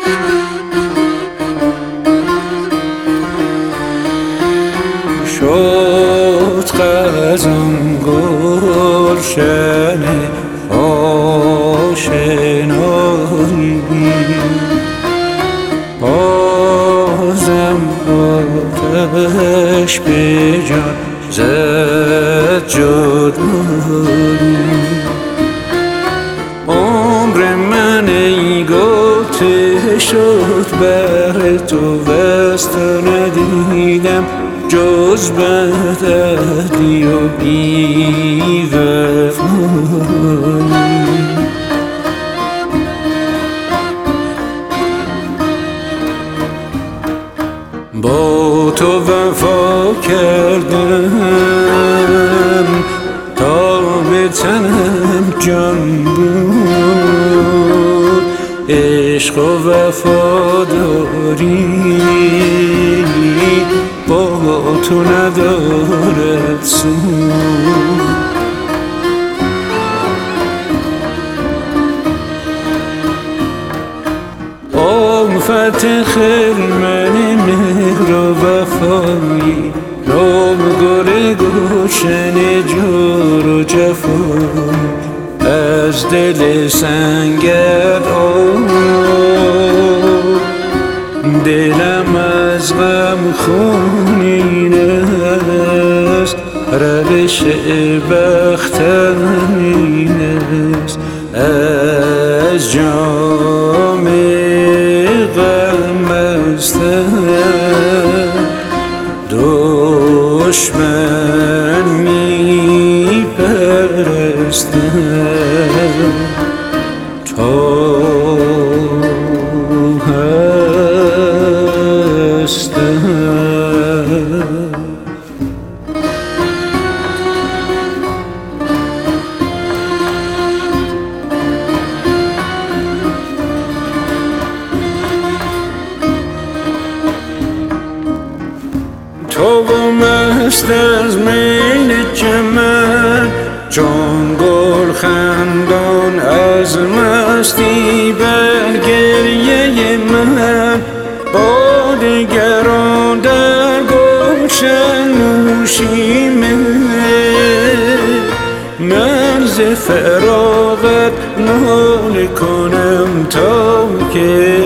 شد خزان گلشن آشنایی، بازم آتش به جان زد جدایی. عمر من ای گفته شد بر تو وست ندیدم جز بدی و بی‌وفایی. با تو وفا کردم تا به تنم جان بود، عشق و وفاداری با تو ندارد سود. آفت خرمن مهر و وفایی، نام گل گلشن جور و جفایی. از دل سنگر دلم از غم خونین است، روش بختم این است. از جام غم مستم دشمن می پرستم تا تو مست از میل چمن، چون گل خندان از مستی بر گریه من. با دگران در گلشن نوشی من ز فراغت ناله کنم تا که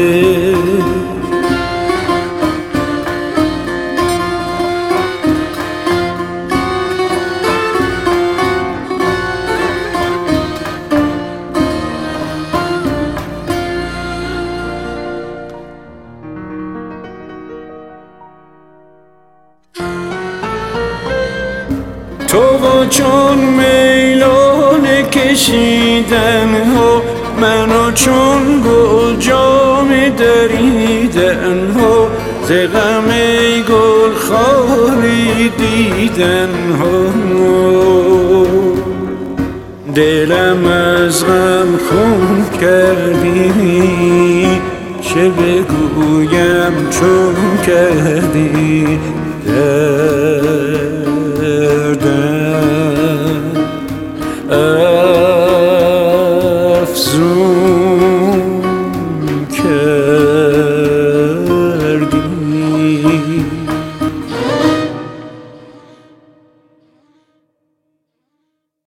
تو و چون میلان کشیدن ها، منو چون گل جام دریدن ها. ز غم گل خاری دیدن ها، دلم از غم خون کردی. چه بگویم چون کردی